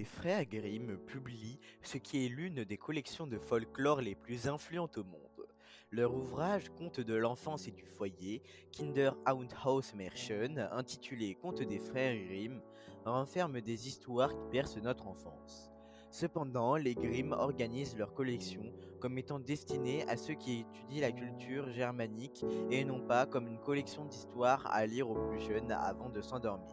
frères Grimm publient ce qui est l'une des collections de folklore les plus influentes au monde. Leur ouvrage Contes de l'enfance et du foyer, Kinder und Hausmärchen, intitulé Contes des frères Grimm, renferme des histoires qui bercent notre enfance. Cependant, les Grimm organisent leur collection comme étant destinée à ceux qui étudient la culture germanique et non pas comme une collection d'histoires à lire aux plus jeunes avant de s'endormir.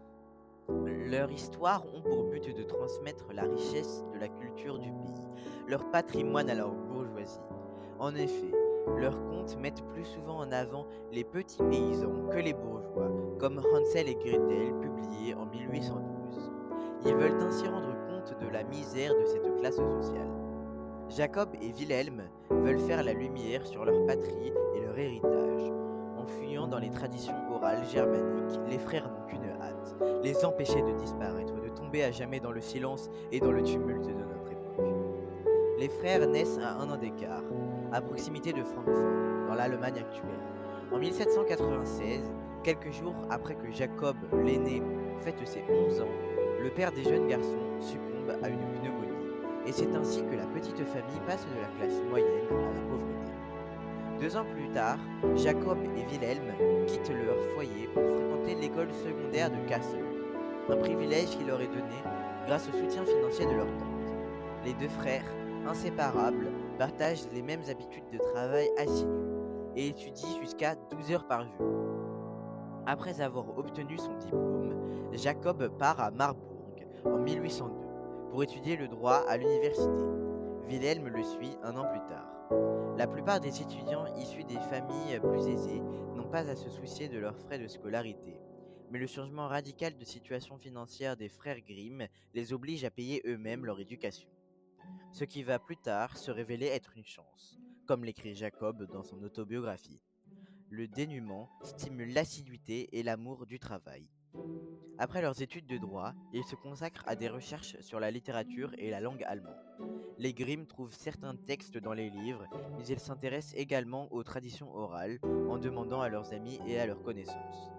Leurs histoires ont pour but de transmettre la richesse de la culture du pays, leur patrimoine à leur bourgeoisie. En effet, leurs contes mettent plus souvent en avant les petits paysans que les bourgeois, comme Hansel et Gretel publié en 1812. Ils veulent ainsi rendre compte de la misère de cette classe sociale. Jacob et Wilhelm veulent faire la lumière sur leur patrie et leur héritage. En fuyant dans les traditions orales germaniques, les frères n'ont qu'une hâte, les empêcher de disparaître, de tomber à jamais dans le silence et dans le tumulte de notre époque. Les frères naissent à 1 an d'écart, à proximité de Francfort, dans l'Allemagne actuelle. En 1796, quelques jours après que Jacob, l'aîné, fête ses 11 ans, le père des jeunes garçons succombe à une pneumonie, et c'est ainsi que la petite famille passe de la classe moyenne à la pauvreté. 2 ans plus tard, Jacob et Wilhelm quittent leur foyer pour fréquenter l'école secondaire de Kassel, un privilège qui leur est donné grâce au soutien financier de leur tante. Les deux frères, inséparables, partagent les mêmes habitudes de travail assidus et étudient jusqu'à 12 heures par jour. Après avoir obtenu son diplôme, Jacob part à Marbourg en 1802 pour étudier le droit à l'université. Wilhelm le suit 1 an plus tard. La plupart des étudiants issus des familles plus aisées n'ont pas à se soucier de leurs frais de scolarité, mais le changement radical de situation financière des frères Grimm les oblige à payer eux-mêmes leur éducation. Ce qui va plus tard se révéler être une chance, comme l'écrit Jacob dans son autobiographie. Le dénuement stimule l'assiduité et l'amour du travail. Après leurs études de droit, ils se consacrent à des recherches sur la littérature et la langue allemande. Les Grimm trouvent certains textes dans les livres, mais ils s'intéressent également aux traditions orales en demandant à leurs amis et à leurs connaissances.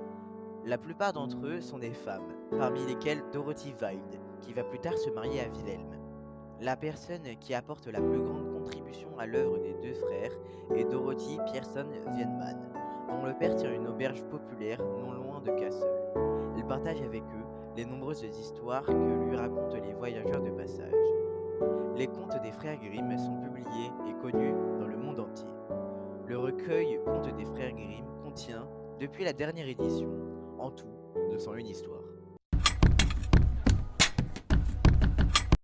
La plupart d'entre eux sont des femmes, parmi lesquelles Dorothy Wilde, qui va plus tard se marier à Wilhelm. La personne qui apporte la plus grande contribution à l'œuvre des deux frères est Dorothy Pierson Wienmann, dont le père tient une auberge populaire non loin de Kassel. Elle partage avec eux les nombreuses histoires que lui racontent les voyageurs de passage. Les contes des frères Grimm sont publiés et connus dans le monde entier. Le recueil Contes des frères Grimm contient, depuis la dernière édition, en tout 201 histoires.